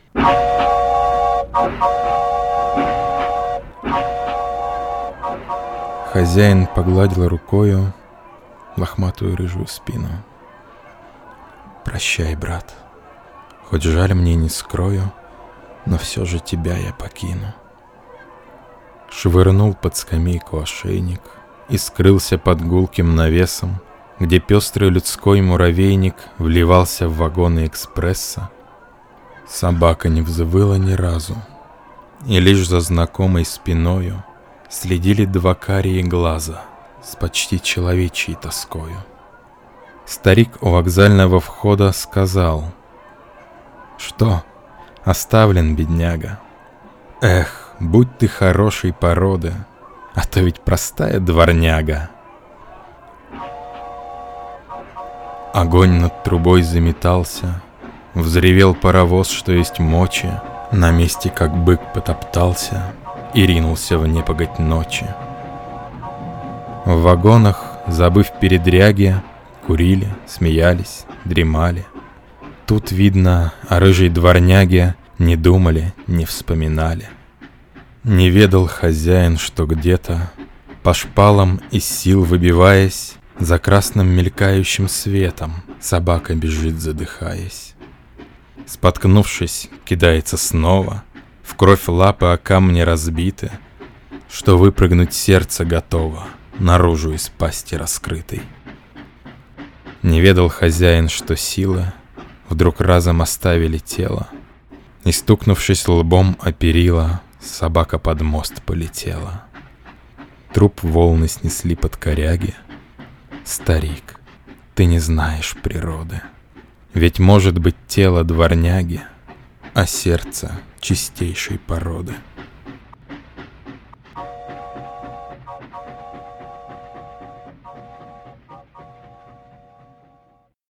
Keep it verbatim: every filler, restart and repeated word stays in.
Хозяин погладил рукою лохматую рыжую спину. «Прощай, брат, хоть жаль мне не скрою, но все же тебя я покину». Швырнул под скамейку ошейник и скрылся под гулким навесом, где пестрый людской муравейник вливался в вагоны экспресса. Собака не взвыла ни разу, и лишь за знакомой спиною следили два карие глаза с почти человечьей тоскою. Старик у вокзального входа сказал: «Что, оставлен, бедняга? Эх, будь ты хорошей породы, а то ведь простая дворняга». Огонь над трубой заметался, взревел паровоз, что есть мочи, на месте как бык потоптался и ринулся в непогодь ночи. В вагонах, забыв передряги, курили, смеялись, дремали. Тут, видно, о рыжей дворняге не думали, не вспоминали. Не ведал хозяин, что где-то по шпалам из сил выбиваясь, за красным мелькающим светом собака бежит, задыхаясь. Споткнувшись, кидается снова, в кровь лапы о камни разбиты, что выпрыгнуть сердце готово наружу из пасти раскрытой. Не ведал хозяин, что силы вдруг разом оставили тело, и, стукнувшись лбом о перила, собака под мост полетела. Труп волны снесли под коряги. Старик, ты не знаешь природы, ведь может быть тело дворняги, а сердце чистейшей породы.